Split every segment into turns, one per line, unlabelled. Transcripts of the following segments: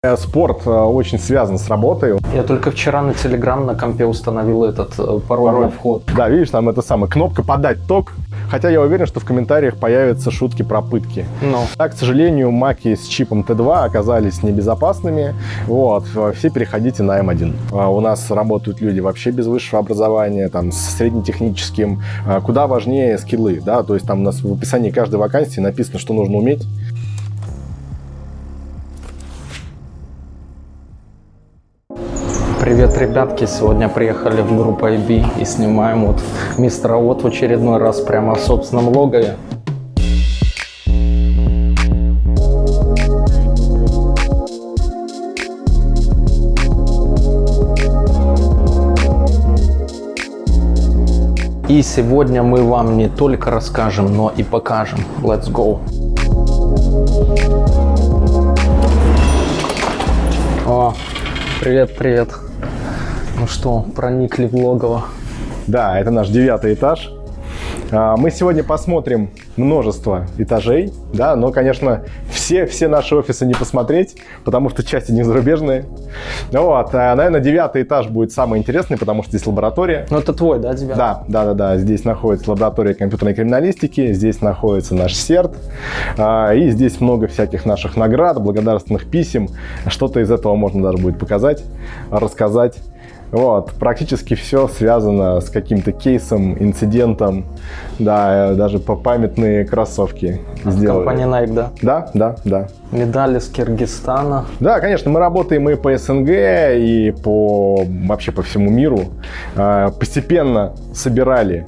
Спорт очень связан с работой.
Я только вчера на Telegram на компе установил этот пароль на вход.
Да, видишь, там это самое, кнопка «Подать ток». Хотя я уверен, что в комментариях появятся шутки про пытки. Да, к сожалению, маки с чипом Т2 оказались небезопасными. Вот, все переходите на М1. У нас работают люди вообще без высшего образования, там, с среднетехническим. Куда важнее скиллы, да, то есть там у нас в описании каждой вакансии написано, что нужно уметь.
Привет, ребятки! Сегодня приехали в группу IB и снимаем вот мистера Вот в очередной раз прямо в собственном логове. И сегодня мы вам не только расскажем, но и покажем. Let's go! О, привет, привет! Ну что, проникли в логово?
Да, это наш 9-й этаж. Мы сегодня посмотрим множество этажей, да, но, конечно, все наши офисы не посмотреть, потому что часть из них зарубежные. Вот, наверное, 9-й этаж будет самый интересный, потому что здесь лаборатория.
Ну, это твой, да, 9-й?
Да. Здесь находится лаборатория компьютерной криминалистики, здесь находится наш СЕРТ, и здесь много всяких наших наград, благодарственных писем. Что-то из этого можно даже будет показать, рассказать. Вот, практически все связано с каким-то кейсом, инцидентом, да, даже памятные кроссовки сделали.
Компания Nike, да?
Да.
Медали с Киргизстана.
Да, конечно, мы работаем и по СНГ, и вообще по всему миру. Постепенно собирали,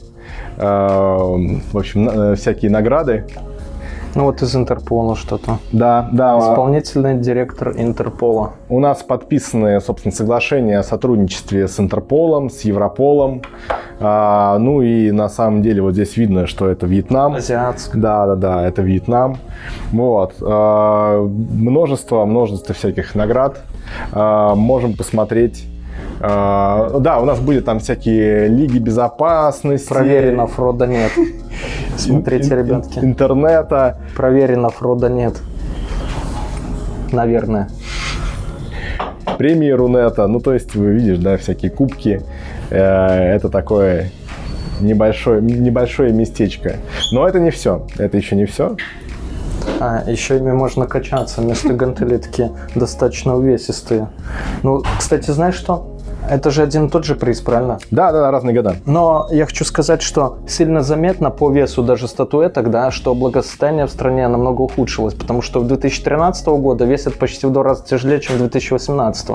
в общем, всякие награды.
Ну вот из Интерпола что-то.
Да.
Исполнительный директор Интерпола.
У нас подписаны, собственно, соглашения о сотрудничестве с Интерполом, с Европолом. Ну и на самом деле вот здесь видно, что это Вьетнам.
Азиатск.
Да, это Вьетнам. Вот. Множество всяких наград. Можем посмотреть. Да, у нас были там всякие лиги безопасности.
Проверено, фрода нет. Смотрите, ребятки.
Интернета.
Проверено, фрода нет. Наверное.
Премии Рунета. Ну, то есть, вы видишь, да, всякие кубки. Это такое небольшое местечко. Но это не все. Это еще не все.
Еще ими можно качаться. Вместо гантелей такие достаточно увесистые. Ну, кстати, знаешь что? Это же один и тот же приз, правильно?
Да, разные года.
Но я хочу сказать, что сильно заметно по весу даже статуэток, да, что благосостояние в стране намного ухудшилось, потому что в 2013 года весят почти в 2 раза тяжелее, чем в 2018.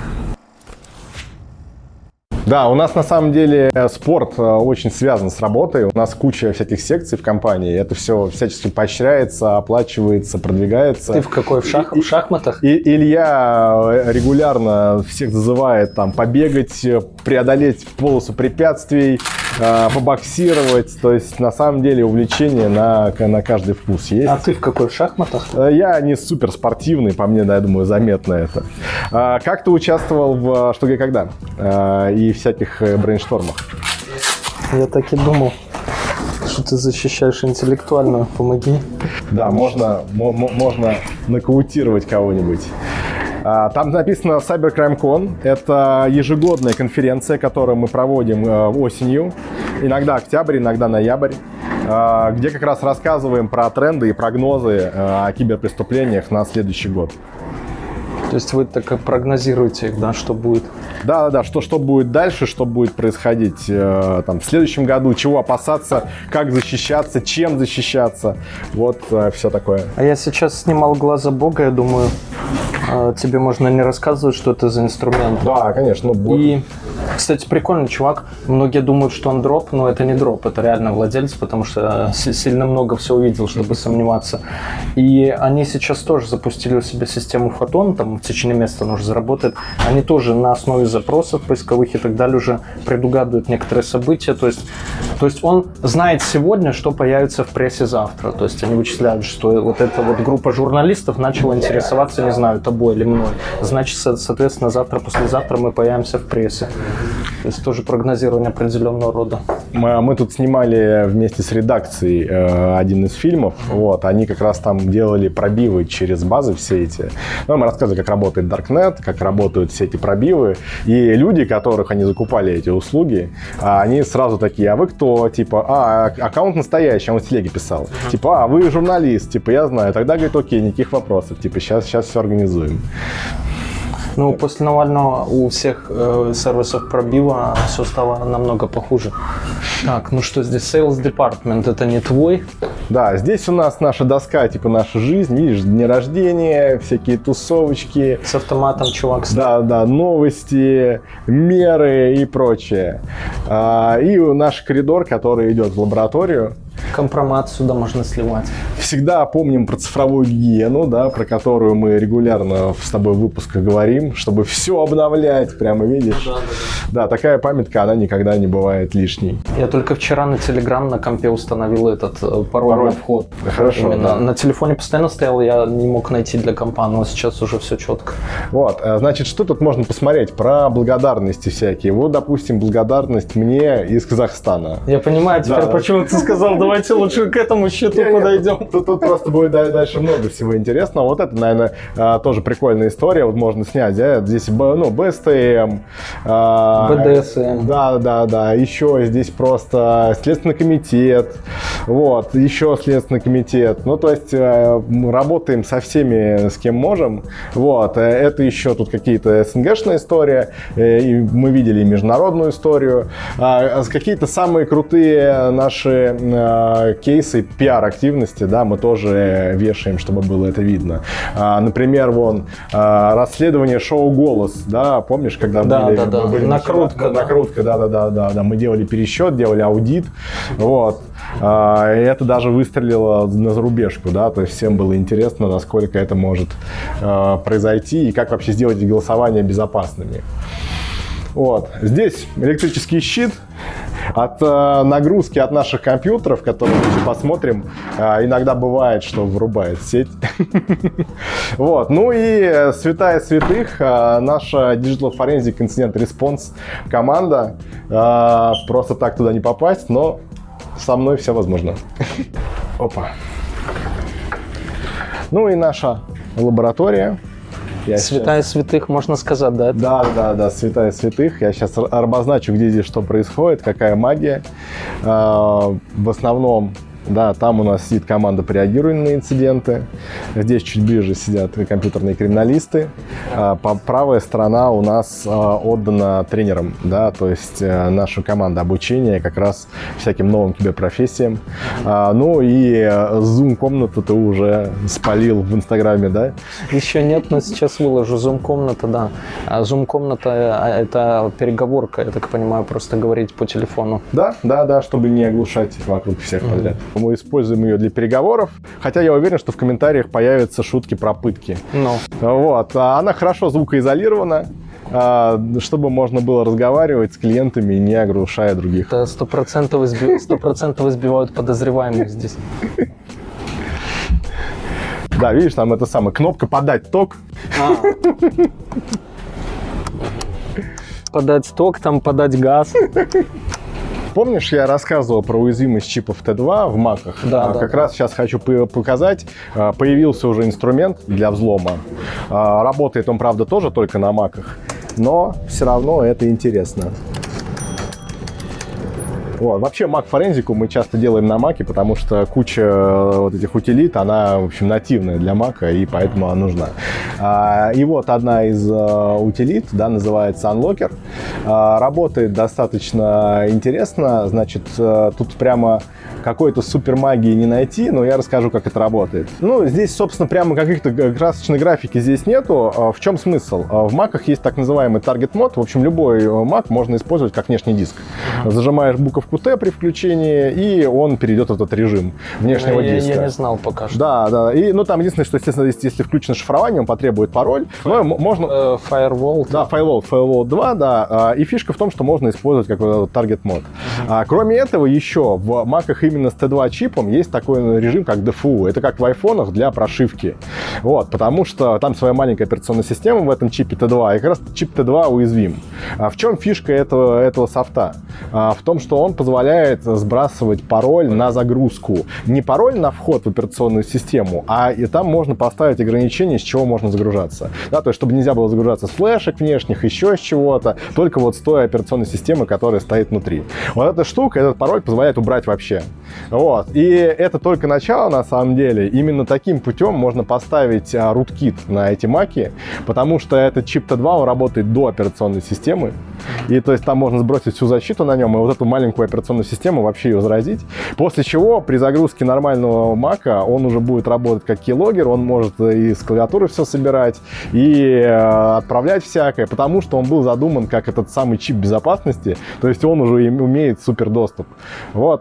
Да, у нас на самом деле спорт очень связан с работой. У нас куча всяких секций в компании. Это все всячески поощряется, оплачивается, продвигается.
Ты в какой? В шахматах?
И Илья регулярно всех зазывает там побегать, преодолеть полосу препятствий, побоксировать. То есть на самом деле увлечение на каждый вкус есть.
А ты в какой? В шахматах?
Я не супер спортивный, по мне, да, я думаю, заметно это. Как ты участвовал в «Что, где, когда» и всяких брейнштормах?
Я так и думал, что ты защищаешь интеллектуальную. Помоги.
Да, можно нокаутировать кого-нибудь. Там написано CyberCrimeCon. Это ежегодная конференция, которую мы проводим осенью. Иногда октябрь, иногда ноябрь. Где как раз рассказываем про тренды и прогнозы о киберпреступлениях на следующий год.
То есть вы так прогнозируете их, да, что будет?
Да, что будет дальше, что будет происходить там, в следующем году, чего опасаться, как защищаться, чем защищаться, вот все такое.
А я сейчас снимал «Глаза Бога», я думаю, тебе можно не рассказывать, что это за инструмент.
Да, конечно.
И, кстати, прикольный чувак. Многие думают, что он дроп, но это не дроп, это реально владелец, потому что сильно много всего увидел, чтобы сомневаться. И они сейчас тоже запустили у себя систему Фотон, там в течение месяца он уже заработает. Они тоже на основе запросов поисковых и так далее уже предугадывают некоторые события. То есть То есть он знает сегодня, что появится в прессе завтра. То есть они вычисляют, что вот эта вот группа журналистов начала интересоваться, не знаю, тобой или мной. Значит, соответственно, завтра, послезавтра мы появимся в прессе. То есть тоже прогнозирование определенного рода.
Мы тут снимали вместе с редакцией один из фильмов. Вот, они как раз там делали пробивы через базы все эти. Ну, мы рассказывали, как работает Darknet, как работают все эти пробивы. И люди, которых они закупали эти услуги, они сразу такие: а вы кто? Типа, аккаунт настоящий, он в телеге писал. Типа, вы журналист, типа, я знаю. Тогда, говорит, окей, никаких вопросов. Типа, сейчас все организуем.
Ну, после Навального у всех сервисов пробива все стало намного похуже. Так, ну что здесь? Sales Department, это не твой?
Да, здесь у нас наша доска, типа наша жизнь, видишь, дни рождения, всякие тусовочки.
С автоматом чувак.
Да, новости, меры и прочее. И наш коридор, который идет в лабораторию.
Компромат сюда можно сливать.
Всегда помним про цифровую гигиену, да, про которую мы регулярно с тобой в выпусках говорим, чтобы все обновлять, прямо видишь. Да, такая памятка, она никогда не бывает лишней.
Я только вчера на Telegram на компе установил этот пароль на вход.
Хорошо, да.
На телефоне постоянно стоял, я не мог найти для компа, но сейчас уже все четко.
Вот, значит, что тут можно посмотреть? Про благодарности всякие. Вот, допустим, благодарность мне из Казахстана.
Я понимаю теперь, да, почему ты сказал, давайте лучше к этому счету подойдем.
Тут просто будет дальше много всего интересного. Вот это, наверное, тоже прикольная история. Вот можно снять, да? Здесь, БСТМ.
БДСМ.
Да. Еще здесь просто Следственный комитет. Вот, еще Следственный комитет. Ну, то есть, мы работаем со всеми, с кем можем. Вот, это еще тут какие-то СНГшная история. И мы видели международную историю. Какие-то самые крутые наши кейсы пиар-активности, да, мы тоже вешаем, чтобы было это видно. Например, расследование шоу «Голос», да, помнишь, когда были накрутка, да, мы делали пересчет, делали аудит, вот, и это даже выстрелило на зарубежку, да, то есть всем было интересно, насколько это может произойти и как вообще сделать голосование безопасными. Вот. Здесь электрический щит. От нагрузки от наших компьютеров, которые мы еще посмотрим, иногда бывает, что врубает сеть. Вот. Ну и святая святых, наша Digital Forensic Incident Response команда. Просто так туда не попасть, но со мной все возможно. Опа. Ну и наша лаборатория.
Святая святых, можно сказать, да?
Да, святая святых. Я сейчас обозначу, где здесь что происходит, какая магия. В основном, да, там у нас сидит команда по реагированию на инциденты. Здесь чуть ближе сидят компьютерные криминалисты. Правая сторона у нас отдана тренерам, да, то есть наша команда обучения как раз всяким новым киберпрофессиям. Ну и Zoom-комнату ты уже спалил в Инстаграме, да?
Еще нет, но сейчас выложу. Zoom-комната, да. Zoom-комната – это переговорка, я так понимаю, просто говорить по телефону.
Да, чтобы не оглушать вокруг всех подряд. Мы используем ее для переговоров, хотя я уверен, что в комментариях появятся шутки про пытки. Вот. Она хорошо звукоизолирована, чтобы можно было разговаривать с клиентами, не оглушая других.
Это 100% избивают подозреваемых здесь.
Да, видишь, там это самое, кнопка «Подать ток».
Подать ток, там подать газ.
Помнишь, я рассказывал про уязвимость чипов Т2 в маках?
Да.
Как раз сейчас хочу показать. Появился уже инструмент для взлома. Работает он, правда, тоже только на маках, но все равно это интересно. Вот. Вообще, Mac-форензику мы часто делаем на Маке, потому что куча вот этих утилит, она, в общем, нативная для Мака, и поэтому она нужна. И вот одна из утилит, да, называется Unlocker. Работает достаточно интересно. Значит, тут прямо какой-то супер магии не найти, но я расскажу, как это работает. Ну, здесь, собственно, прямо каких-то красочной графики здесь нету. В чем смысл? В маках есть так называемый Target Mode. В общем, любой Mac можно использовать как внешний диск. Зажимаешь буковку T при включении, и он перейдет в этот режим внешнего диска.
Я не знал пока что.
Да. И, ну, там единственное, что, естественно, если включено шифрование, он потребует пароль. Но можно...
Firewall.
Да, Firewall 2, да. И фишка в том, что можно использовать как Target Mode. Кроме этого, еще в маках именно с T2 чипом есть такой режим, как DFU. Это как в айфонах для прошивки. Вот, потому что там своя маленькая операционная система в этом чипе T2, и как раз чип T2 уязвим. В чем фишка этого софта? В том, что он позволяет сбрасывать пароль на загрузку. Не пароль на вход в операционную систему, а и там можно поставить ограничение, с чего можно загружаться. Да, то есть, чтобы нельзя было загружаться с флешек внешних, еще с чего-то, только вот с той операционной системы, которая стоит внутри. Вот эта штука, этот пароль позволяет убрать вообще. Вот. И это только начало, на самом деле. Именно таким путем можно поставить rootkit на эти маки, потому что этот чип T2, он работает до операционной системы. И то есть там можно сбросить всю защиту на нем, и вот эту маленькую операционную систему вообще ее заразить. После чего при загрузке нормального мака он уже будет работать как keylogger, он может и с клавиатуры все собирать, и отправлять всякое, потому что он был задуман как этот самый чип безопасности, то есть он уже умеет супер доступ. Вот.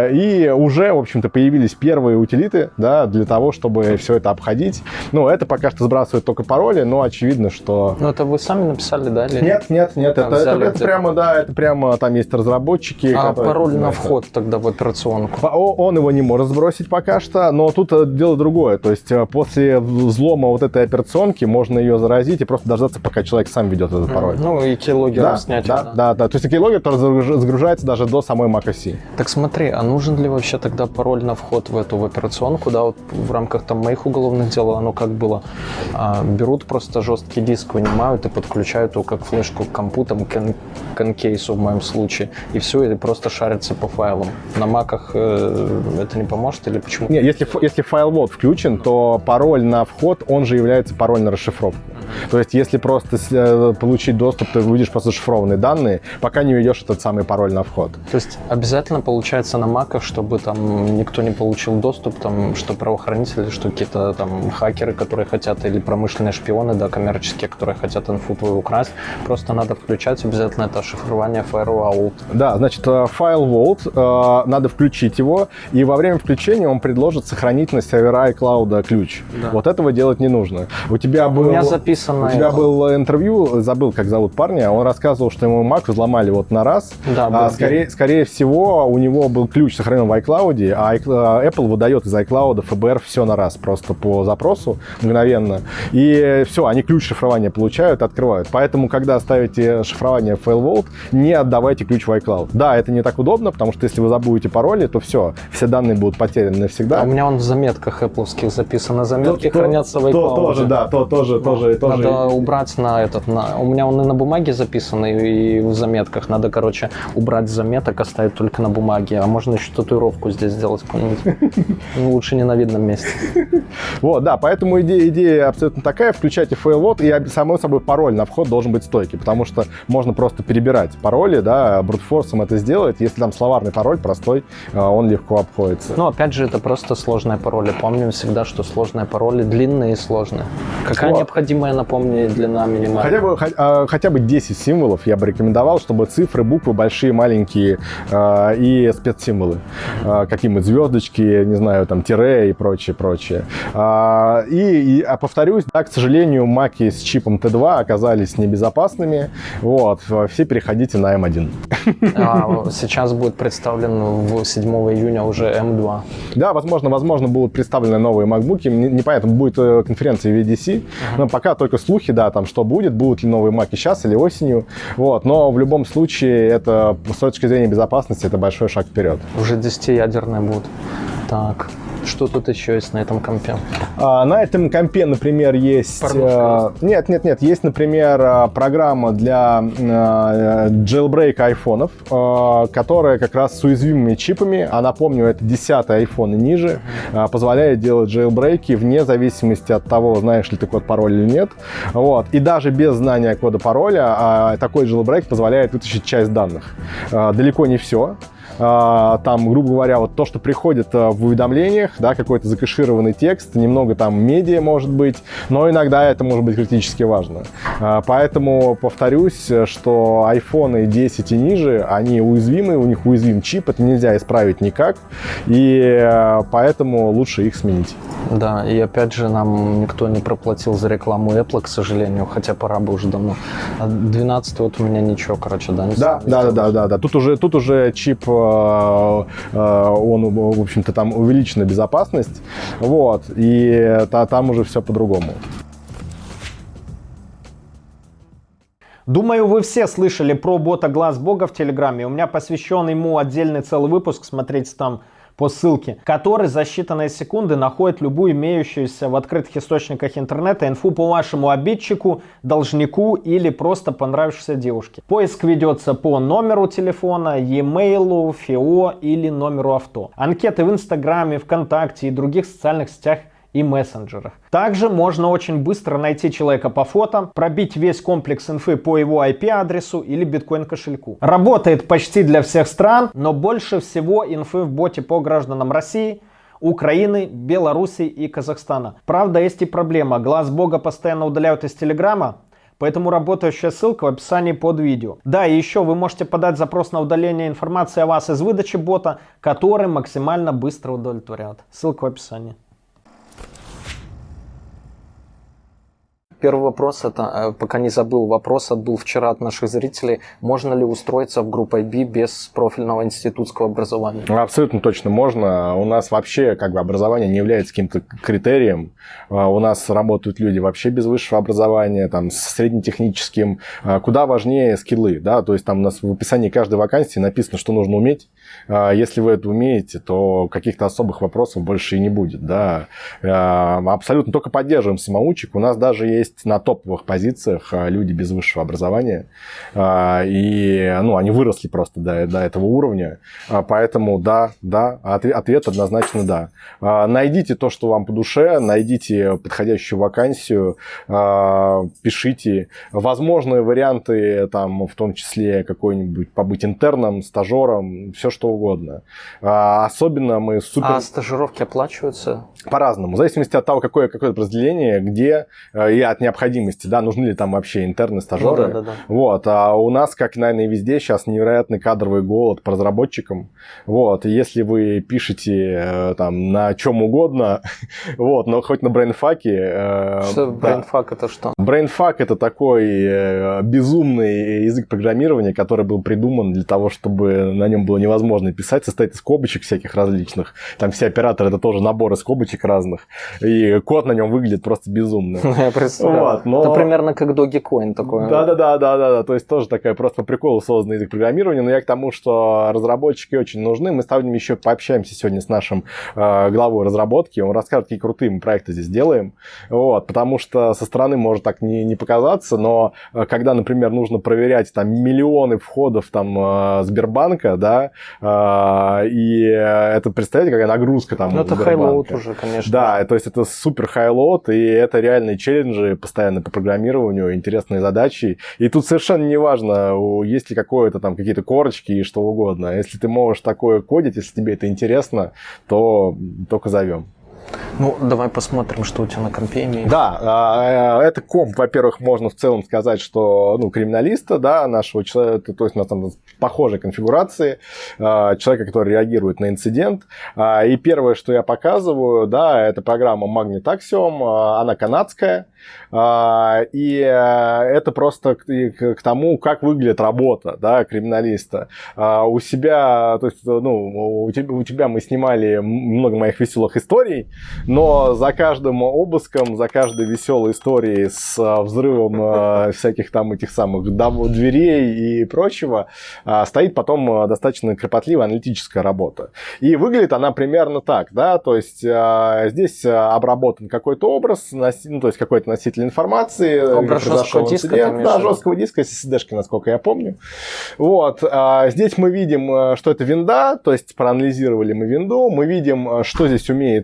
И уже, в общем-то, появились первые утилиты, да, для того, чтобы все это обходить. Ну, это пока что сбрасывает только пароли, но очевидно, что...
Ну, это вы сами написали, да? Или...
Нет. Это прямо, да, это прямо там есть разработчики.
А пароль на вход тогда в операционку?
Он его не может сбросить пока что, но тут дело другое. То есть после взлома вот этой операционки можно ее заразить и просто дождаться, пока человек сам ведет этот пароль.
Ну, и keylogger снять.
Да. То есть keylogger тоже загружается даже до самой macOS.
Так смотри, а нужен ли вообще тогда пароль на вход в эту операционку? Да, вот в рамках там моих уголовных дел оно как было. Берут просто жесткий диск, вынимают и подключают его как флешку к компу, там, к кейсу в моем случае, и все, и просто шарится по файлам. На маках это не поможет или почему?
Нет, если файл включен, то пароль на вход, он же является пароль на расшифровку. То есть, если просто получить доступ, ты увидишь просто зашифрованные данные, пока не введешь этот самый пароль на вход.
То есть, обязательно получается на маках, чтобы там никто не получил доступ, там, что правоохранители, что какие-то там хакеры, которые хотят, или промышленные шпионы, да, коммерческие, которые хотят инфу твою украсть, просто надо включать обязательно это шифрование Firewall.
Да, значит, Firewall, надо включить его, и во время включения он предложит сохранить на сервера iCloud ключ. Да. Вот этого делать не нужно. У меня был интервью, забыл, как зовут парня, он рассказывал, что ему Mac взломали вот на раз. Да, скорее всего, у него был ключ сохранен в iCloud, а Apple выдает из iCloud ФБР все на раз, просто по запросу мгновенно. И все, они ключ шифрования получают, открывают. Поэтому, когда ставите шифрование в FileVault, не отдавайте ключ в iCloud. Да, это не так удобно, потому что если вы забудете пароли, то все данные будут потеряны навсегда.
А у меня он в заметках Apple'ских записано. Заметки хранятся в iCloud.
Тоже.
Надо убрать у меня он и на бумаге записан, и в заметках. Надо, убрать заметок, оставить только на бумаге. А можно еще татуировку здесь сделать какую-нибудь. Лучше не на видном месте.
Вот, да, поэтому идея абсолютно такая. Включайте FileVault, и, само собой, пароль на вход должен быть стойкий, потому что можно просто перебирать пароли, да, брутфорсом это сделать. Если там словарный пароль простой, он легко обходится.
Ну, опять же, это просто сложные пароли. Помним всегда, что сложные пароли длинные и сложные. Какая необходимая, напомни, длина минимальная?
Хотя бы 10 символов я бы рекомендовал, чтобы цифры, буквы большие, маленькие и спецсимволы. Какие-нибудь звездочки, не знаю, там, тире и прочее. Повторюсь, да, к сожалению, маки с чипом T2 оказались небезопасными. Вот, все переходите на M1.
Сейчас будет представлен 7 июня уже M2.
Да, возможно, будут представлены новые MacBook'и. Непонятно, будет конференция VDC, но пока только слухи, да, там, что будут ли новые маки сейчас или осенью. Вот, но в любом случае, это с точки зрения безопасности, это большой шаг вперед.
Уже 10-ядерные будут. Так. Что тут еще есть на этом компе?
На этом компе, например, есть... Нет. Есть, например, программа для jailbreak айфонов, которая как раз с уязвимыми чипами, а напомню, это 10-й iPhone и ниже, позволяет делать джейлбрейки вне зависимости от того, знаешь ли ты код пароля или нет. Вот. И даже без знания кода пароля такой jailbreak позволяет вытащить часть данных. Далеко не все. там, грубо говоря, вот то, что приходит в уведомлениях, да, какой-то закэшированный текст, немного там медиа может быть, но иногда это может быть критически важно. Поэтому повторюсь, что iPhone 10 и ниже, они уязвимы, у них уязвим чип, это нельзя исправить никак, и поэтому лучше их сменить.
Да, и опять же, нам никто не проплатил за рекламу Apple, к сожалению, хотя пора бы уже давно. А 12 вот у меня ничего, короче, да, не
Да. Тут уже чип, он, в общем-то, там увеличена безопасность, вот, и там уже все по-другому.
Думаю, вы все слышали про бота Глаз Бога в Телеграме. У меня посвящен ему отдельный целый выпуск, смотрите там по ссылке, который за считанные секунды находит любую имеющуюся в открытых источниках интернета инфу по вашему обидчику, должнику или просто понравившейся девушке. Поиск ведется по номеру телефона, e-mail, ФИО или номеру авто. Анкеты в Инстаграме, ВКонтакте и других социальных сетях и мессенджерах. Также можно очень быстро найти человека по фото, пробить весь комплекс инфы по его IP-адресу или биткоин-кошельку. Работает почти для всех стран, но больше всего инфы в боте по гражданам России, Украины, Беларуси и Казахстана. Правда, есть и проблема. Глаз Бога постоянно удаляют из Телеграма, поэтому работающая ссылка в описании под видео. Да, и еще вы можете подать запрос на удаление информации о вас из выдачи бота, который максимально быстро удовлетворяет. Ссылка в описании.
Первый вопрос, это, пока не забыл, вопрос был вчера от наших зрителей. Можно ли устроиться в группу IB без профильного институтского образования?
Абсолютно точно можно. У нас вообще образование не является каким-то критерием. У нас работают люди вообще без высшего образования, там, с среднетехническим. Куда важнее скиллы, да, то есть там у нас в описании каждой вакансии написано, что нужно уметь. Если вы это умеете, то каких-то особых вопросов больше и не будет, да. Абсолютно только поддерживаем самоучек. У нас даже есть на топовых позициях люди без высшего образования, и они выросли просто до этого уровня, поэтому да, ответ однозначно да. Найдите то, что вам по душе, найдите подходящую вакансию, пишите. Возможные варианты, там, в том числе какой-нибудь побыть интерном, стажером, все что угодно. Особенно мы супер...
А стажировки оплачиваются?
По-разному, в зависимости от того, какое подразделение, где, и от необходимости, да, нужны ли там вообще интерны, стажеры.
Да.
Вот, а у нас, как, наверное, и везде, сейчас невероятный кадровый голод по разработчикам. Вот, и если вы пишете там на чем угодно, вот, но хоть на брейнфаке...
Что брейнфак это что?
Брейнфак это такой безумный язык программирования, который был придуман для того, чтобы на нем было невозможно писать, состоит из скобочек всяких различных. Там все операторы это тоже наборы скобочек разных, и код на нем выглядит просто безумно.
Я представляю. Это примерно как Dogecoin такой.
Да. То есть тоже такая просто по приколу созданный язык программирования, но я к тому, что разработчики очень нужны. Мы с ним еще пообщаемся сегодня с нашим главой разработки, он расскажет, какие крутые мы проекты здесь делаем, вот, потому что со стороны может так не показаться, но когда, например, нужно проверять там миллионы входов там Сбербанка, да, и это, представляете, какая нагрузка там.
Ну, это хайлоуд уже, конечно.
Да, то есть это супер хайлоуд, и это реальные челленджи постоянно по программированию, интересные задачи. И тут совершенно не важно, есть ли какое-то там какие-то корочки и что угодно. Если ты можешь такое кодить, если тебе это интересно, то только зовем.
Ну, давай посмотрим, что у тебя на компе имеется.
Да, это комп, во-первых, можно в целом сказать, что криминалиста, да, нашего человека, то есть у нас там похожие конфигурации, человека, который реагирует на инцидент. И первое, что я показываю, да, это программа Magnet Axiom, она канадская, и это просто к тому, как выглядит работа, да, криминалиста. У себя, то есть, у тебя мы снимали много моих веселых историй, но за каждым обыском, за каждой веселой историей с взрывом всяких там этих самых дверей и прочего стоит потом достаточно кропотливая аналитическая работа. И выглядит она примерно так, да, то есть здесь обработан какой-то образ, то есть какой-то носитель информации.
Образ жесткого диска?
Да, жесткого диска, SSD-шки, насколько я помню. Вот. Здесь мы видим, что это винда, то есть проанализировали мы винду, мы видим, что здесь умеет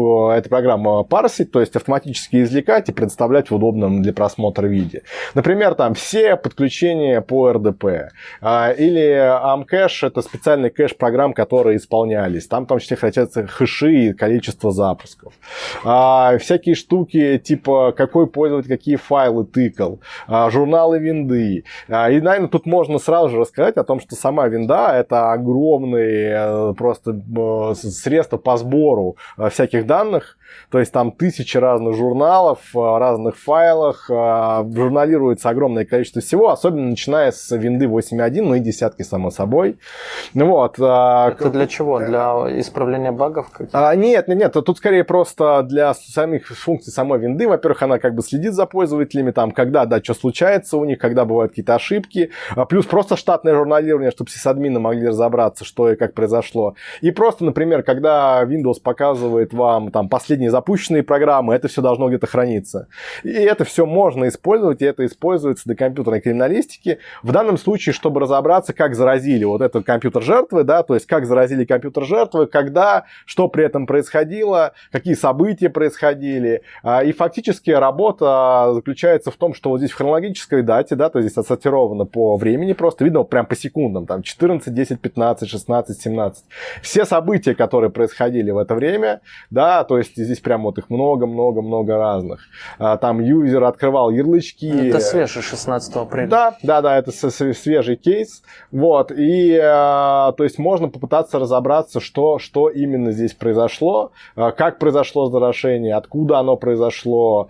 эта программа парсить, то есть автоматически извлекать и представлять в удобном для просмотра виде. Например, там все подключения по RDP. Или Amcache — это специальный кэш программ, которые исполнялись. Там в том числе хранятся хэши и количество запусков. Всякие штуки, типа какой пользователь какие файлы тыкал, журналы винды. И, наверное, тут можно сразу же рассказать о том, что сама винда — это огромные просто средства по сбору всяких данных. То есть там тысячи разных журналов, разных файлах, журналируется огромное количество всего, особенно начиная с винды 8.1, ну и десятки, само собой. Вот.
Это для чего? Для исправления багов?
Нет, тут скорее просто для самих функций самой винды. Во-первых, она как бы следит за пользователями, там, когда, да, что случается у них, когда бывают какие-то ошибки, плюс просто штатное журналирование, чтобы сисадмины могли разобраться, что и как произошло. И просто, например, когда Windows показывает вам там последние запущенные программы, это все должно где-то храниться. И это все можно использовать, и это используется для компьютерной криминалистики. В данном случае, чтобы разобраться, как заразили вот этот компьютер жертвы, да, то есть как заразили компьютер жертвы, когда, что при этом происходило, какие события происходили. И фактически работа заключается в том, что вот здесь в хронологической дате, да, то есть здесь отсортировано по времени, просто видно вот прям по секундам, там 14, 10, 15, 16, 17. Все события, которые происходили в это время, да, то есть здесь прям вот их много-много-много разных. Там юзер открывал ярлычки.
Это свежий, 16 апреля.
Да, это свежий кейс. Вот, и то есть можно попытаться разобраться, что именно здесь произошло, как произошло заражение, откуда оно произошло.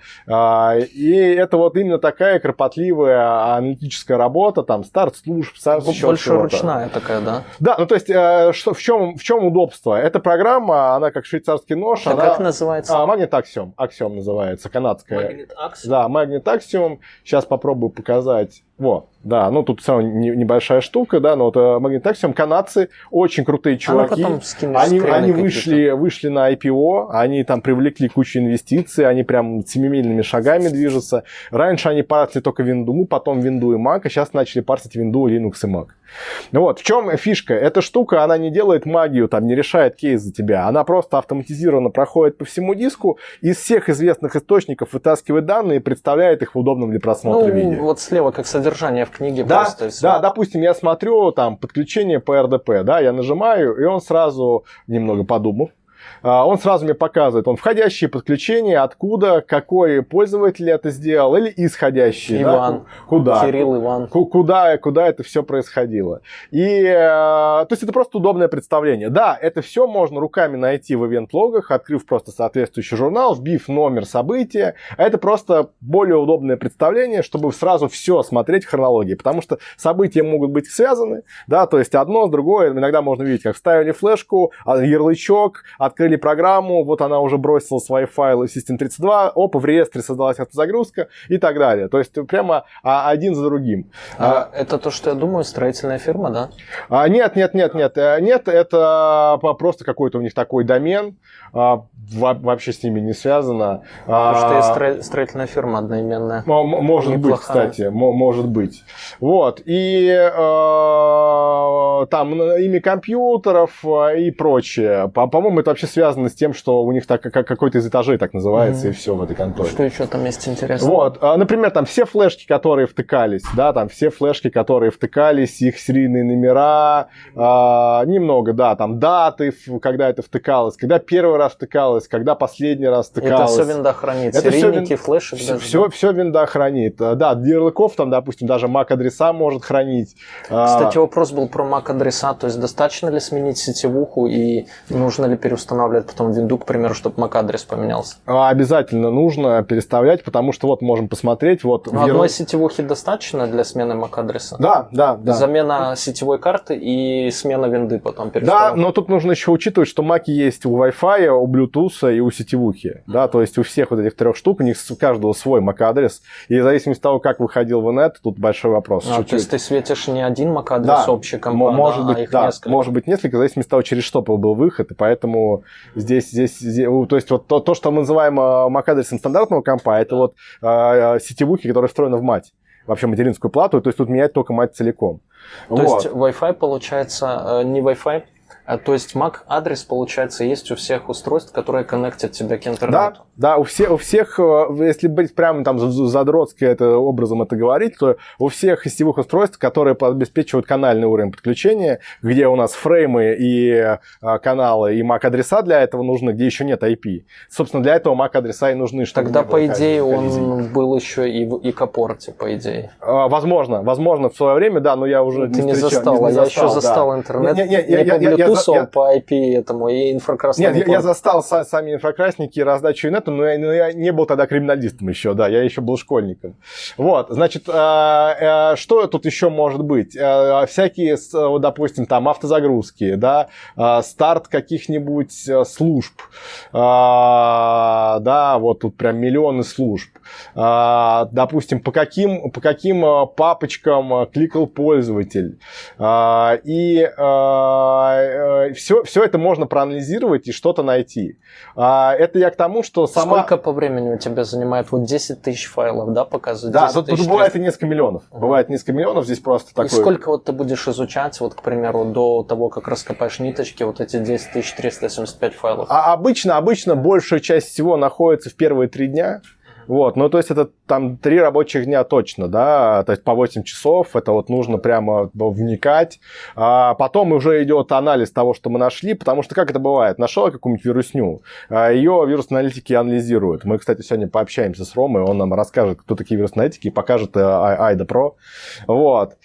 И это вот именно такая кропотливая аналитическая работа, там, старт служб,
больше ручная такая, да?
Да, ну то есть в чем удобство? Эта программа, она как швейцарский нож.
А как называется?
Magnet Axiom. Axiom называется, канадская.
Magnet Axiom?
Да, Magnet Axiom. Сейчас попробую показать. Да, ну тут все равно небольшая штука, да, но вот Magnet Axiom, канадцы, очень крутые чуваки. Они вышли на IPO, они там привлекли кучу инвестиций, они прям семимильными шагами движутся. Раньше они парсили только винду, потом винду и Mac, а сейчас начали парсить винду, Linux и Mac. Вот, в чем фишка? Эта штука, она не делает магию, там, не решает кейс за тебя. Она просто автоматизированно проходит по всему диску, из всех известных источников вытаскивает данные и представляет их в удобном для просмотра виде.
Вот слева, как содержание в книге
да,
просто.
Да, допустим, я смотрю там подключение по RDP, да, я нажимаю, и он сразу, немного подумав, он сразу мне показывает, входящие подключения, откуда, какой пользователь это сделал, или исходящие.
Иван.
Да, куда?
Кирилл, Иван.
Куда это все происходило. И, то есть, это просто удобное представление. Да, это все можно руками найти в ивент-логах, открыв просто соответствующий журнал, вбив номер события. А это просто более удобное представление, чтобы сразу все смотреть в хронологии. Потому что события могут быть связаны, да, то есть, одно с другое. Иногда можно видеть, как вставили флешку, ярлычок, открыли программу, вот она уже бросила свои файлы в System32, в реестре создалась автозагрузка и так далее. То есть прямо один за другим.
Это то, что я думаю, строительная фирма, да?
Нет, это просто какой-то у них такой домен, вообще с ними не связано.
Потому что есть строительная фирма одноименная.
Может быть, кстати, может быть. Вот, и там имя компьютеров и прочее. По-моему, это вообще связано с тем, что у них так, какой-то из этажей так называется, и все в этой конторе.
Что еще там есть интересно?
Вот, например, там все флешки, которые втыкались, их серийные номера, немного, да, там даты, когда это втыкалось, когда первый раз втыкалось, когда последний раз втыкалось.
Это все винда хранит, серийники, флешек даже.
Все винда хранит. Да, ярлыков там, допустим, даже MAC-адреса может хранить.
Кстати, вопрос был про MAC-адреса, то есть достаточно ли сменить сетевуху и нужно ли переустанавливать потом винду, к примеру, чтобы MAC-адрес поменялся?
Обязательно нужно переставлять, потому что вот можем посмотреть. Вот
одной сетевухи достаточно для смены MAC-адреса?
Да.
Замена сетевой карты и смена винды потом
переставлять. Да, но тут нужно еще учитывать, что Mac есть у Wi-Fi, у Bluetooth и у сетевухи. Да, то есть у всех вот этих трех штук, у них у каждого свой MAC-адрес. И в зависимости от того, как выходил в инет, тут большой вопрос.
То есть ты светишь не один MAC-адрес общий компании,
а их несколько? Может быть несколько, в зависимости от того, через что был выход. И поэтому здесь, то есть вот то, что мы называем MAC-адресом стандартного компа, это вот сетевухи, которые встроены в мать. Вообще материнскую плату, то есть тут менять только мать целиком.
То есть Wi-Fi получается не Wi-Fi, То есть MAC-адрес, получается, есть у всех устройств, которые коннектят тебя к интернету?
Да, у всех, если быть прямо там задротски образом это говорить, то у всех сетевых устройств, которые обеспечивают канальный уровень подключения, где у нас фреймы и каналы, и MAC-адреса для этого нужны, где еще нет IP. Собственно, для этого MAC-адреса и нужны. Чтобы
тогда, по идее, он был еще и в ИК-порте, по идее.
Возможно, в свое время, да, но я уже
не застал. Я еще застал интернет. Я по IP этому и инфракрасному.
Нет, я застал сами инфракрасники и раздачу инета, но я не был тогда криминалистом еще, да, я еще был школьником. Вот, значит, что тут еще может быть? Всякие, допустим, там автозагрузки, да, старт каких-нибудь служб, да, вот тут прям миллионы служб. Допустим, по каким папочкам кликал пользователь. И все это можно проанализировать и что-то найти. Это я к тому, что
Сколько по времени у тебя занимает? Вот 10 тысяч файлов, да, показывает?
Да, тут бывает и несколько миллионов. Бывает несколько миллионов, здесь просто такое.
И сколько вот ты будешь изучать, вот, к примеру, до того, как раскопаешь ниточки, вот эти 10 375 файлов?
Обычно большая часть всего находится в первые 3 дня. Вот, ну, то есть это там 3 рабочих дня точно, да, то есть по 8 часов, это вот нужно прямо вникать. Потом уже идет анализ того, что мы нашли, потому что как это бывает? Нашел какую-нибудь вирусню, ее вирусные аналитики анализируют. Мы, кстати, сегодня пообщаемся с Ромой, он нам расскажет, кто такие вирусные аналитики, и покажет Айда Про. Вот.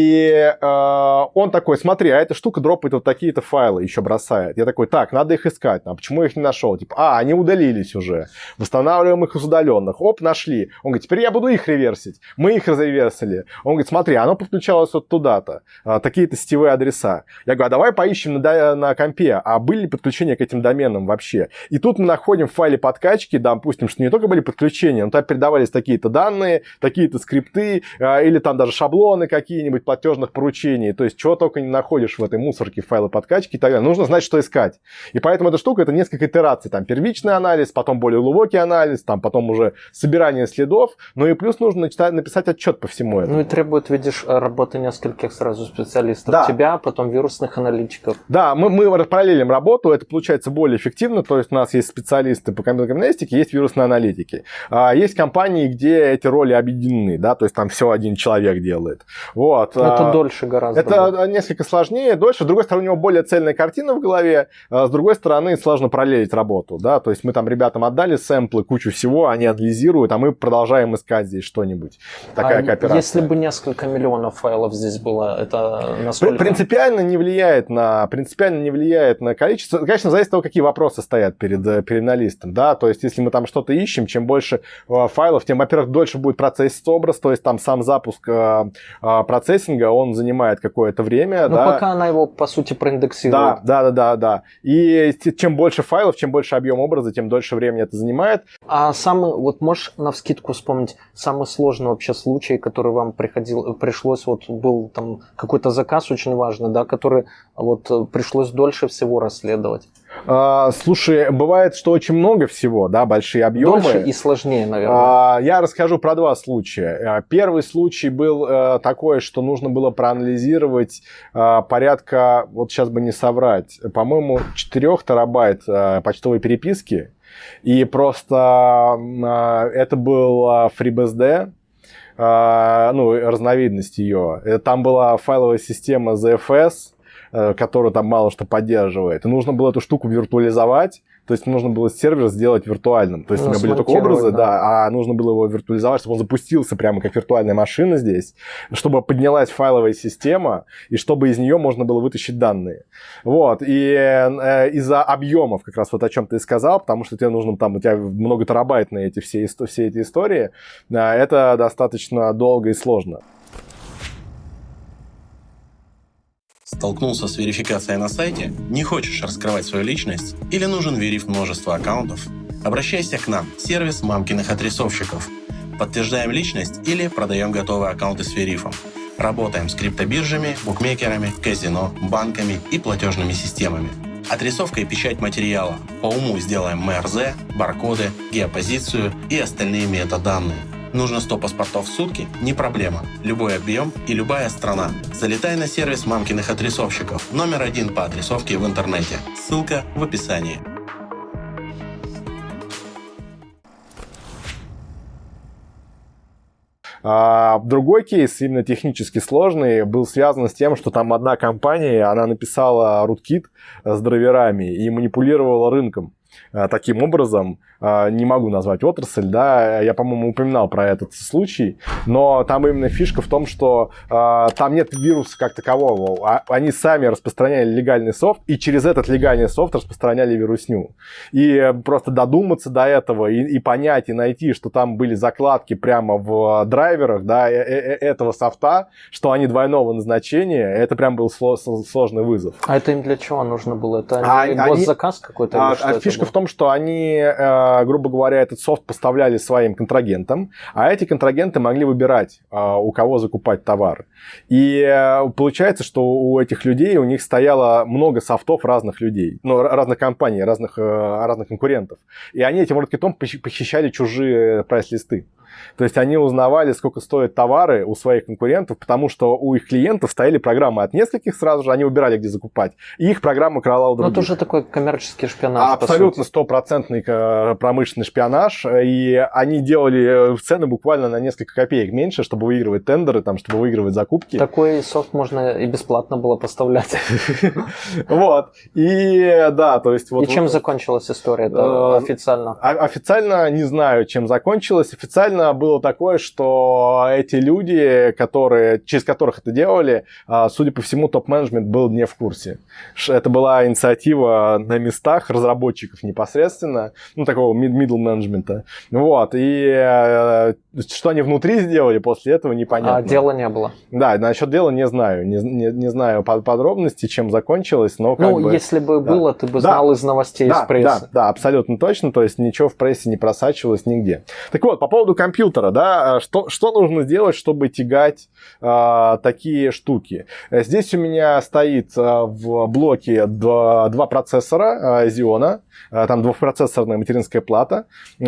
И он такой, смотри, а эта штука дропает вот такие-то файлы, еще бросает. Я такой, так, надо их искать. А почему я их не нашел? Типа, они удалились уже. Восстанавливаем их из удаленных. Оп, нашли. Он говорит, теперь я буду их реверсить. Мы их разреверсили. Он говорит, смотри, оно подключалось вот туда-то. Такие-то сетевые адреса. Я говорю, а давай поищем на компе, а были ли подключения к этим доменам вообще. И тут мы находим в файле подкачки, допустим, что не только были подключения, но там передавались такие-то данные, такие-то скрипты, или там даже шаблоны какие-нибудь платежных поручений. То есть, чего только не находишь в этой мусорке файла подкачки и так далее. Нужно знать, что искать. И поэтому эта штука, это несколько итераций. Там первичный анализ, потом более глубокий анализ, там потом уже собирание следов, ну и плюс нужно написать отчет по всему этому.
Ну и требует, видишь, работы нескольких сразу специалистов. Да. Тебя, потом вирусных аналитиков.
Да, мы распараллелим работу, это получается более эффективно, то есть у нас есть специалисты по компьютерной криминалистике, есть вирусные аналитики. Есть компании, где эти роли объединены, да, то есть там все один человек делает. Вот.
Это дольше гораздо.
Это несколько сложнее, дольше. С другой стороны, у него более цельная картина в голове, с другой стороны, сложно параллелить работу, да, то есть мы там ребятам отдали сэмплы, кучу всего, они анализируют, а мы продолжаем искать здесь что-нибудь. Такая кооперация.
Если бы несколько миллионов файлов здесь было, это насколько?
Принципиально не влияет на количество. Конечно, зависит от того, какие вопросы стоят перед криминалистом. Да? То есть, если мы там что-то ищем, чем больше файлов, тем, во-первых, дольше будет процесситься образ, то есть там сам запуск процессинга, он занимает какое-то время.
Но пока она его, по сути, проиндексирует.
Да. И чем больше файлов, чем больше объем образа, тем дольше времени это занимает.
А вот можешь навскидку вспомнить самый сложный вообще случай, который вам пришлось, вот был там какой-то заказ очень важный, да, который вот пришлось дольше всего расследовать?
Слушай, бывает, что очень много всего, да, большие объемы.
Дольше и сложнее, наверное.
Я расскажу про 2 случая. Первый случай был такой, что нужно было проанализировать порядка, вот сейчас бы не соврать, по-моему, 4 терабайт почтовой переписки. И просто это был FreeBSD, разновидность ее. Там была файловая система ZFS, которую там мало что поддерживает. И нужно было эту штуку виртуализовать. То есть нужно было сервер сделать виртуальным. То есть у меня были только образы, да, а нужно было его виртуализовать, чтобы он запустился прямо как виртуальная машина здесь, чтобы поднялась файловая система, и чтобы из нее можно было вытащить данные. Вот. И из-за объемов, как раз вот о чем ты и сказал, потому что тебе нужно там, у тебя много терабайт на все эти истории, это достаточно долго и сложно.
Столкнулся с верификацией на сайте? Не хочешь раскрывать свою личность? Или нужен вериф множества аккаунтов? Обращайся к нам, сервис мамкиных отрисовщиков. Подтверждаем личность или продаем готовые аккаунты с верифом. Работаем с криптобиржами, букмекерами, казино, банками и платежными системами. Отрисовка и печать материала. По уму сделаем МРЗ, баркоды, геопозицию и остальные метаданные. Нужно 100 паспортов в сутки? Не проблема. Любой объем и любая страна. Залетай на сервис мамкиных отрисовщиков. Номер 1 по отрисовке в интернете. Ссылка в описании.
Другой кейс, именно технически сложный, был связан с тем, что там одна компания, она написала rootkit с драйверами и манипулировала рынком. Таким образом, не могу назвать отрасль, да, я, по-моему, упоминал про этот случай, но там именно фишка в том, что там нет вируса как такового, они сами распространяли легальный софт, и через этот легальный софт распространяли вирусню. И просто додуматься до этого, и понять, и найти, что там были закладки прямо в драйверах, да, этого софта, что они двойного назначения, это прям был сложный вызов.
А это им для чего нужно было? Это госзаказ какой-то?
Фишка в том, что они, грубо говоря, этот софт поставляли своим контрагентам, а эти контрагенты могли выбирать, у кого закупать товар. И получается, что у этих людей, у них стояло много софтов разных людей, ну, разных компаний, разных конкурентов. И они этим рудкитом похищали чужие прайс-листы. То есть они узнавали, сколько стоят товары у своих конкурентов, потому что у их клиентов стояли программы от нескольких сразу же, они выбирали, где закупать. И их программа крала у других.
Ну, это уже такой коммерческий шпионаж.
Абсолютно стопроцентный промышленный шпионаж. И они делали цены буквально на несколько копеек меньше, чтобы выигрывать тендеры, там, чтобы выигрывать закупки.
Такой софт можно и бесплатно было поставлять.
Вот. И да, то есть...
И чем закончилась история официально?
Официально не знаю, чем закончилась. Официально было такое, что эти люди, через которых это делали, судя по всему, топ-менеджмент был не в курсе. Это была инициатива на местах разработчиков непосредственно, ну, такого middle менеджмента. Вот. И что они внутри сделали после этого, непонятно.
А дела не было?
Да, насчет дела не знаю. Не знаю подробностей, чем закончилось, но как бы...
если бы было, ты бы знал из новостей, из прессы.
Да, абсолютно точно. То есть ничего в прессе не просачивалось нигде. Так вот, по поводу компьютера, да, что нужно сделать, чтобы тягать такие штуки? Здесь у меня стоит в блоке два процессора Xeon, там двухпроцессорная материнская плата,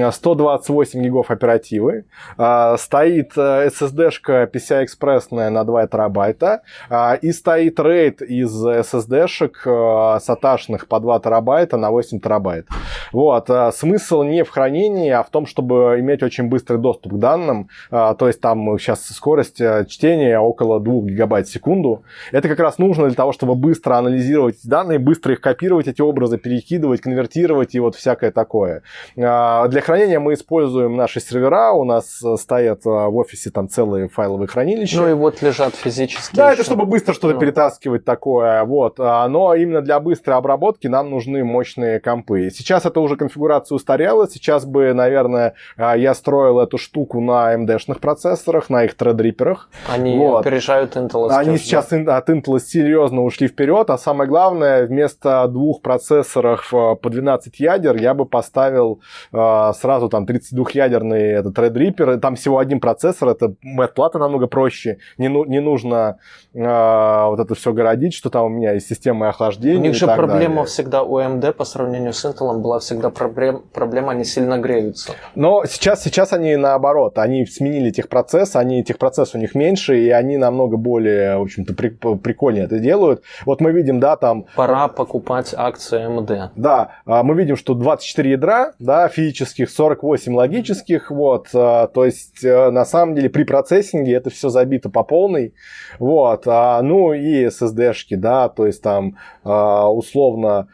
128 гигов оперативы, стоит SSD-шка PCI-экспрессная на 2 терабайта, и стоит RAID из SSD-шек SATA-шных по 2 терабайта на 8 терабайт. Вот. Смысл не в хранении, а в том, чтобы иметь очень быстрый доступ к данным. То есть там сейчас скорость чтения около 2 гигабайт в секунду. Это как раз нужно для того, чтобы быстро анализировать эти данные, быстро их копировать, эти образы, перекидывать, конвертировать и вот всякое такое. Для хранения мы используем наши сервера. У нас стоят в офисе там целые файловые хранилища.
Ну и вот лежат физически.
Да, это чтобы быстро что-то перетаскивать такое. Вот. Но именно для быстрой обработки нам нужны мощные компы. Сейчас эта уже конфигурация устарела. Сейчас бы, наверное, я строил эту штуку на AMD-шных процессорах, на их Threadripper'ах.
Они опережают Intel.
Они сейчас от Intel серьезно ушли вперед, а самое главное, вместо 2 процессоров по 12 ядер я бы поставил сразу там 32-ядерный этот Threadripper. Там всего один процессор, это плата намного проще. Не нужно вот это все городить, что там у меня есть система охлаждения.
У них же проблема
далее.
всегда у AMD по сравнению с Intel была всегда проблема, они сильно греются.
Но сейчас они наоборот, они сменили техпроцесс, техпроцесс у них меньше, и они намного более, в общем-то, прикольнее это делают. Вот мы видим, да, там...
Пора покупать акции AMD.
Да, мы видим, что 24 ядра, да, физических, 48 логических, вот, то есть, на самом деле, при процессинге это все забито по полной, вот, ну и SSD-шки, да, то есть там, условно,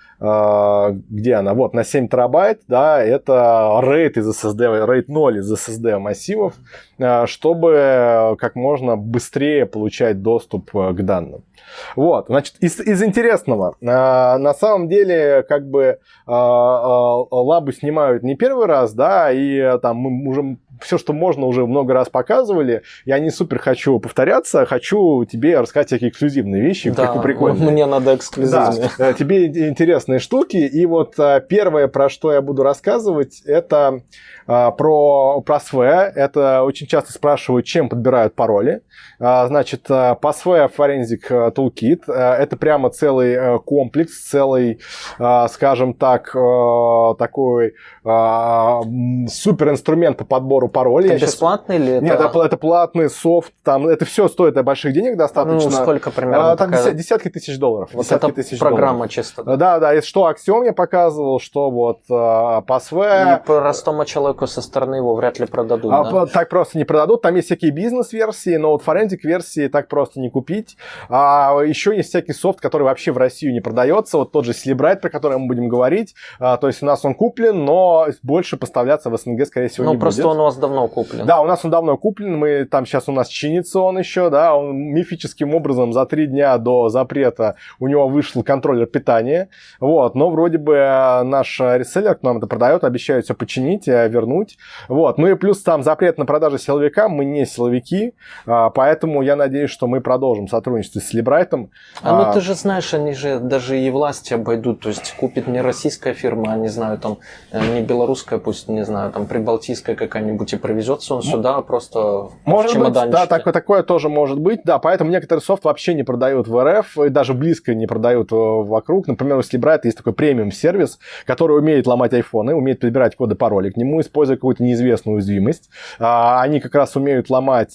где она? Вот, на 7 терабайт, да, это RAID из SSD, RAID 0 из SSD массивов, чтобы как можно быстрее получать доступ к данным. Вот, значит, из интересного, на самом деле, как бы, лабы снимают не первый раз, да, и там мы уже все, что можно, уже много раз показывали. Я не супер хочу повторяться, хочу тебе рассказать всякие эксклюзивные вещи,
да,
прикольные.
Мне надо эксклюзивные.
Да, тебе интересные штуки. И вот первое, про что я буду рассказывать, это про SVE. Это очень часто спрашивают, чем подбирают пароли. Значит, SVE Forensic Toolkit — это прямо целый комплекс, целый, скажем так, такой суперинструмент по подбору паролей.
Это бесплатный или это...
Нет, это платный софт. Там, это все стоит больших денег достаточно.
Ну, сколько примерно?
Там десятки тысяч долларов.
Вот
десятки
это
тысяч
программа
долларов.
чисто.
Да, и что Axiom я показывал, что вот PassWare.
И простому человеку со стороны его вряд ли продадут, да?
Так просто не продадут. Там есть всякие бизнес-версии, но вот форензик-версии так просто не купить. А еще есть всякий софт, который вообще в Россию не продается. Вот тот же Celebrite, про который мы будем говорить. То есть у нас он куплен, но больше поставляться в СНГ, скорее всего, не будет.
Ну, просто он у вас давно куплен.
Да, у нас он давно куплен. Мы там сейчас у нас чинится он еще, да. Он мифическим образом за 3 дня до запрета у него вышел контроллер питания. Вот, но вроде бы наш реселлер к нам это продает, обещают все починить, вернуть. Вот, ну и плюс там запрет на продажу силовикам, мы не силовики, поэтому я надеюсь, что мы продолжим сотрудничество с Celebrite.
Ну ты же знаешь, они же даже и власти обойдут, то есть купит не российская фирма, а не знаю, там, не белорусская, пусть, не знаю, там, прибалтийская какая-нибудь, и привезется он сюда просто
может
в чемоданчике.
Быть, да, такое тоже может быть, да, поэтому некоторые софт вообще не продают в РФ, и даже близко не продают вокруг. Например, у Celebrite есть такой премиум-сервис, который умеет ломать айфоны, умеет подбирать коды пароли к нему, используя какую-то неизвестную уязвимость. Они как раз умеют ломать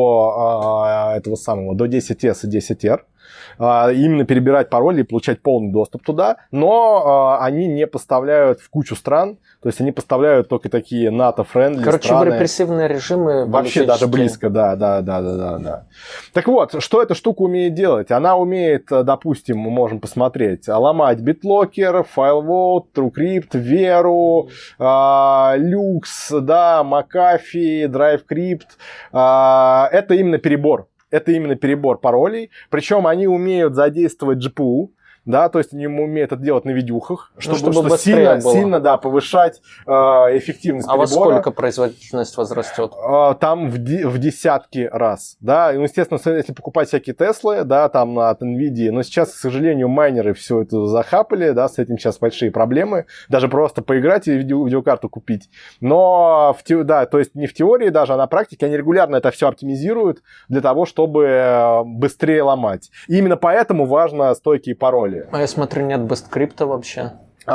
до этого самого, до 10S и 10R. Именно перебирать пароли и получать полный доступ туда, но они не поставляют в кучу стран, то есть они поставляют только такие НАТО-френдли страны.
Короче, в репрессивные режимы
вообще даже близко, да. Так вот, что эта штука умеет делать? Она умеет, допустим, мы можем посмотреть, ломать BitLocker, FileVault, TrueCrypt, Veru, Lux, да, McAfee, DriveCrypt. Это именно перебор. Это именно перебор паролей. Причем они умеют задействовать GPU. Да, то есть они умеют это делать на видюхах, чтобы сильно да, повышать эффективность перебора.
А во сколько производительность возрастет?
Там в десятки раз. Да, и, естественно, если покупать всякие Теслы, да, там от NVIDIA, но сейчас, к сожалению, майнеры все это захапали, да, с этим сейчас большие проблемы. Даже просто поиграть и видеокарту купить. Но, да, то есть не в теории даже, а на практике они регулярно это все оптимизируют для того, чтобы быстрее ломать. И именно поэтому важно стойкие пароли.
А я смотрю, нет BestCrypt вообще.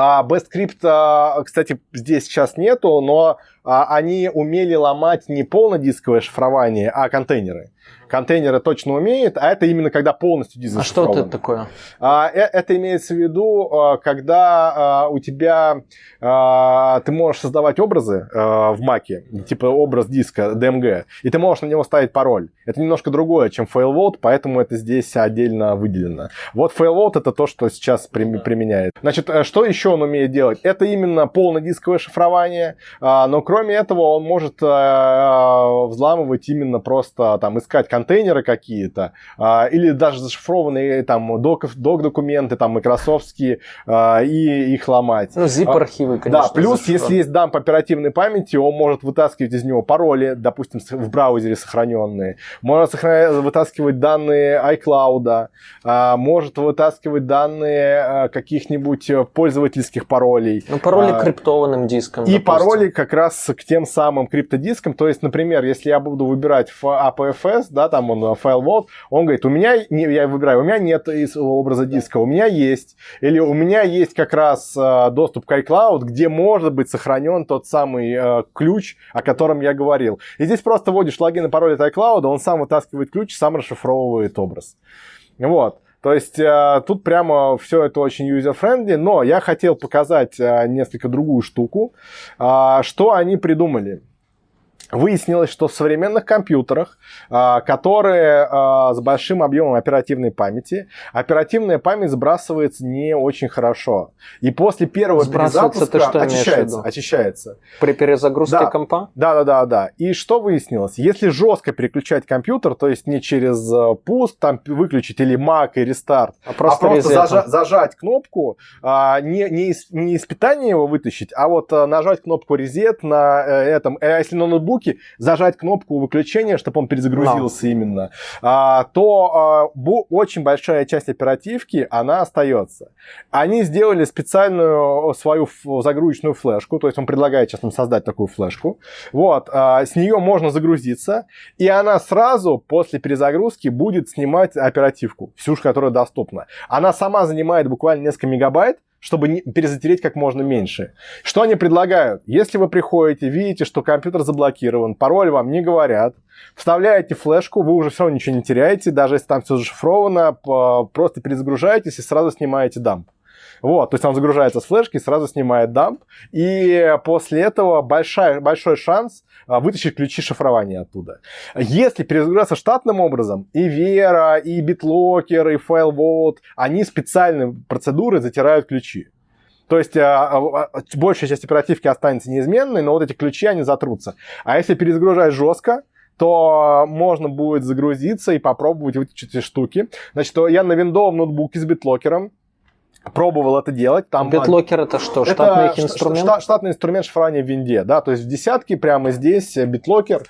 BestCrypt, кстати, здесь сейчас нету, но они умели ломать не полнодисковое шифрование, а контейнеры. Контейнеры точно умеет, а это именно когда полностью диск зашифрован.
А что это такое?
Это имеется в виду, когда у тебя ты можешь создавать образы в Маке, типа образ диска DMG, и ты можешь на него ставить пароль. Это немножко другое, чем FileVault, поэтому это здесь отдельно выделено. Вот FileVault — это то, что сейчас применяет. Значит, что еще он умеет делать? Это именно полнодисковое шифрование, но кроме этого он может взламывать именно просто там искать контейнеры какие-то, или даже зашифрованные там док-документы, там, майкрософтские, и их ломать.
Ну, zip-архивы, конечно.
Да, плюс, если есть дамп оперативной памяти, он может вытаскивать из него пароли, допустим, в браузере сохраненные, может вытаскивать данные iCloud, может вытаскивать данные каких-нибудь пользовательских паролей.
Ну, пароли к криптованным дискам,
и
допустим.
пароли как раз к тем самым криптодискам. То есть, например, если я буду выбирать APFS, да, там он FileVault, он говорит, у меня, я выбираю, у меня нет образа диска, у меня есть. Или у меня есть как раз доступ к iCloud, где может быть сохранен тот самый ключ, о котором я говорил. И здесь просто вводишь логин и пароль от iCloud, он сам вытаскивает ключ, сам расшифровывает образ. Вот. То есть тут прямо все это очень user-friendly, но я хотел показать несколько другую штуку, что они придумали. Выяснилось, что в современных компьютерах, которые с большим объемом оперативной памяти, оперативная память сбрасывается не очень хорошо. И после первого перезапуска очищается.
При перезагрузке компа?
Да. И что выяснилось? Если жестко переключать компьютер, то есть не через пуск, там выключить или Mac и рестарт, а просто зажать кнопку, не из питания его вытащить, а вот нажать кнопку Reset на этом, если на ноутбуке звуки, зажать кнопку выключения, чтобы он перезагрузился именно, то очень большая часть оперативки, она остается. Они сделали специальную свою загрузочную флешку, то есть он предлагает сейчас нам создать такую флешку. Вот, с нее можно загрузиться, и она сразу после перезагрузки будет снимать оперативку, всю, которая доступна. Она сама занимает буквально несколько мегабайт, чтобы перезатереть как можно меньше. Что они предлагают? Если вы приходите, видите, что компьютер заблокирован, пароль вам не говорят, вставляете флешку, вы уже все равно ничего не теряете, даже если там все зашифровано, просто перезагружаетесь и сразу снимаете дамп. Вот, то есть он загружается с флешки, сразу снимает дамп, и после этого большой шанс вытащить ключи шифрования оттуда. Если перезагружаться штатным образом, и Vera, и BitLocker, и FileVault, они специальные процедуры затирают ключи. То есть большая часть оперативки останется неизменной, но вот эти ключи, они затрутся. А если перезагружать жестко, то можно будет загрузиться и попробовать вытащить эти штуки. Значит, я на виндовом ноутбуке с BitLocker пробовал это делать.
BitLocker это что? Штатный инструмент?
Штатный инструмент шифрования в винде, да, то есть в десятке прямо здесь BitLocker,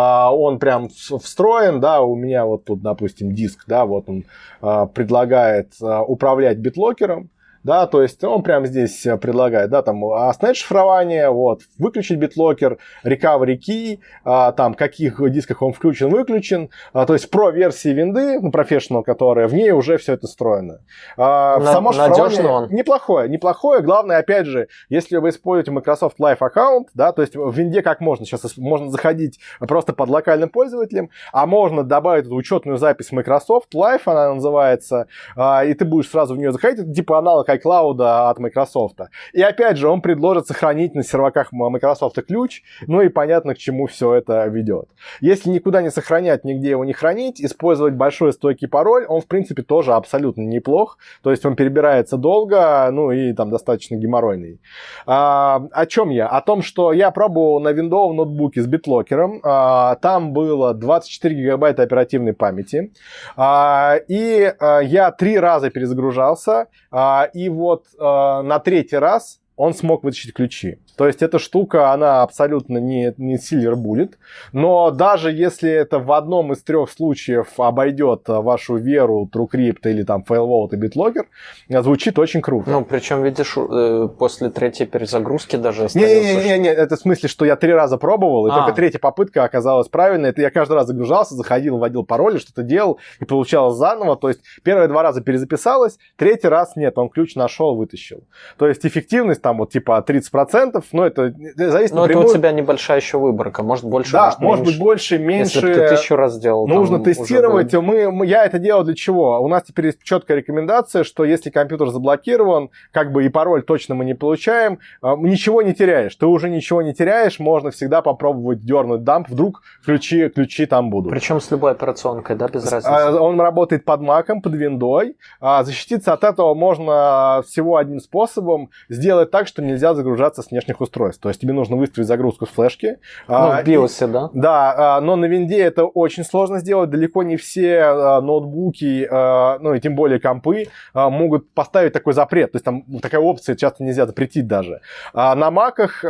он прям встроен, да, у меня вот тут, допустим, диск, да, вот он предлагает управлять BitLocker'ом. Да, то есть он прямо здесь предлагает, да, там, снять шифрование, вот, выключить BitLocker, recovery key, там, каких дисках он включен-выключен, то есть про версии винды, professional, которая, в ней уже все это встроено. Само шифрование
он?
Неплохое, главное, опять же, если вы используете Microsoft Live аккаунт, да, то есть в винде как можно, сейчас можно заходить просто под локальным пользователем, а можно добавить эту учетную запись Microsoft Live, она называется, и ты будешь сразу в нее заходить, это типа аналог iCloud от Microsoft. И опять же, он предложит сохранить на серваках Microsoft ключ, ну и понятно, к чему все это ведет. Если никуда не сохранять, нигде его не хранить, использовать большой стойкий пароль, он, в принципе, тоже абсолютно неплох. То есть он перебирается долго, ну и там достаточно геморройный. О чем я? О том, что я пробовал на виндовом ноутбуке с BitLocker'ом. Там было 24 гигабайта оперативной памяти. И я 3 раза перезагружался. И вот на 3-й раз он смог вытащить ключи. То есть эта штука, она абсолютно не silver bullet. Но даже если это в одном из 3 случаев обойдет вашу веру, TrueCrypt или там FileVault и BitLocker, звучит очень круто.
Ну, причем, видишь, после 3-й перезагрузки даже остается...
Не, это в смысле, что я 3 раза пробовал, и только 3-я попытка оказалась правильной. Это я каждый раз загружался, заходил, вводил пароль, что-то делал, и получалось заново. То есть первые 2 раза перезаписалось, 3-й раз нет, он ключ нашел, вытащил. То есть эффективность там вот типа 30%, но это зависит напрямую.
Но это у тебя небольшая еще выборка, может больше,
да, может быть больше, меньше.
Если бы ты 1000 раз сделал.
Нужно тестировать. Я это делал для чего? У нас теперь есть четкая рекомендация, что если компьютер заблокирован, как бы и пароль точно мы не получаем, ничего не теряешь. Ты уже ничего не теряешь, можно всегда попробовать дернуть дамп, вдруг ключи там будут.
Причем с любой операционкой, да, без разницы?
Он работает под Mac'ом, под Виндой. Защититься от этого можно всего одним способом: сделать так, что нельзя загружаться с внешних устройств. То есть тебе нужно выставить загрузку с флешки.
В BIOS, да?
Да, но на винде это очень сложно сделать. Далеко не все ноутбуки, ну и тем более компы, могут поставить такой запрет. То есть там такая опция часто нельзя запретить даже. На маках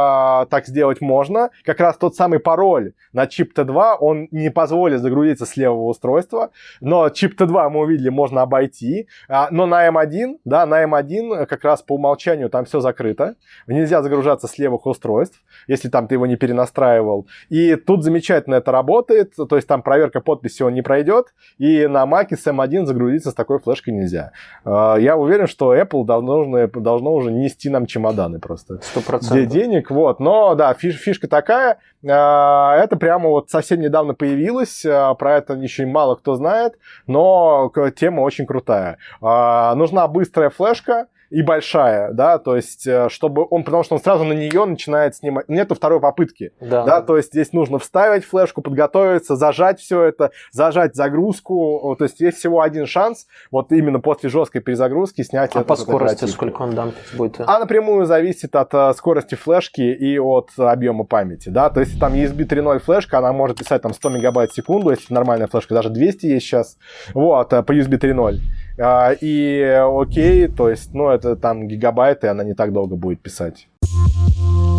так сделать можно. Как раз тот самый пароль на чип T2, он не позволит загрузиться с левого устройства. Но чип T2, мы увидели, можно обойти. Но на M1, да, на M1 как раз по умолчанию там все закрыто. Нельзя загружаться с левых устройств, если там ты его не перенастраивал. И тут замечательно это работает, то есть там проверка подписи он не пройдет, и на Mac'е с M1 загрузиться с такой флешкой нельзя. Я уверен, что Apple должно уже нести нам чемоданы просто.
100%.
Денег, вот. Но, да, фишка такая, это прямо вот совсем недавно появилось, про это еще мало кто знает, но тема очень крутая. Нужна быстрая флешка, и большая, да, то есть, чтобы он, потому что он сразу на нее начинает снимать, нету второй попытки, да, то есть здесь нужно вставить флешку, подготовиться, зажать все это, зажать загрузку, то есть есть всего один шанс, вот именно после жесткой перезагрузки снять
по скорости сколько он дампить будет?
Напрямую зависит от скорости флешки и от объема памяти, да, то есть там USB 3.0 флешка, она может писать там 100 мегабайт в секунду, если нормальная флешка, даже 200 есть сейчас, вот, по USB 3.0. И окей, то есть, ну, это там гигабайты, она не так долго будет писать.